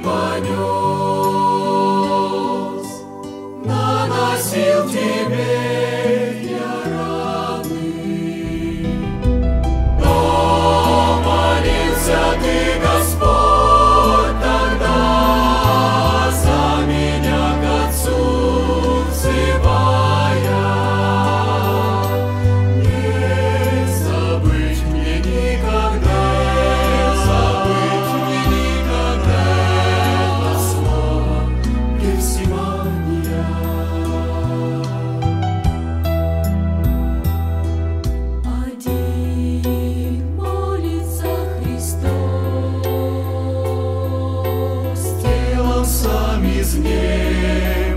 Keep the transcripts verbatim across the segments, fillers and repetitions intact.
понес, наносил тебе я раны. Но молился ты, Господь, тогда за меня к Отцу взывая. Не забыть мне никогда, не забыть мне никогда это слово Гефсимания. Один молится Христос, телом сам изнемогает.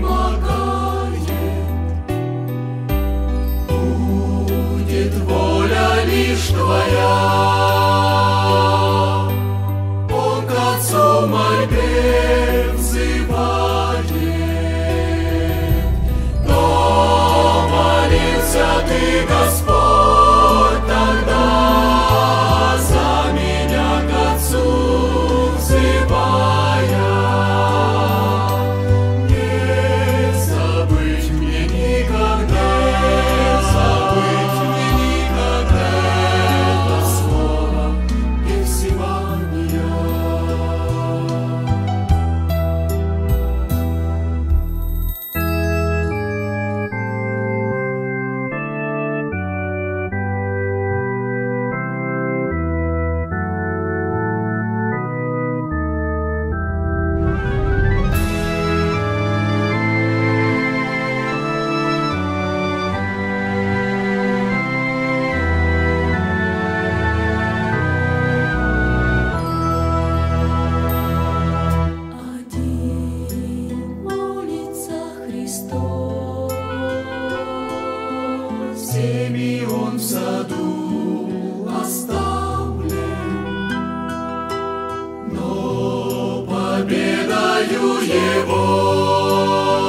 Будет воля лишь Твоя, Он к Отцу мольбе взывает. Но молился ты, Господь, тогда за меня к Отцу взывая. Не забыть мне никогда, не забыть мне никогда это слово Гефсимания. Один молится Христос, всеми Он в саду оставлен, но победою Его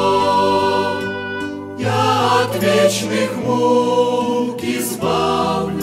я от вечных мук избавлен.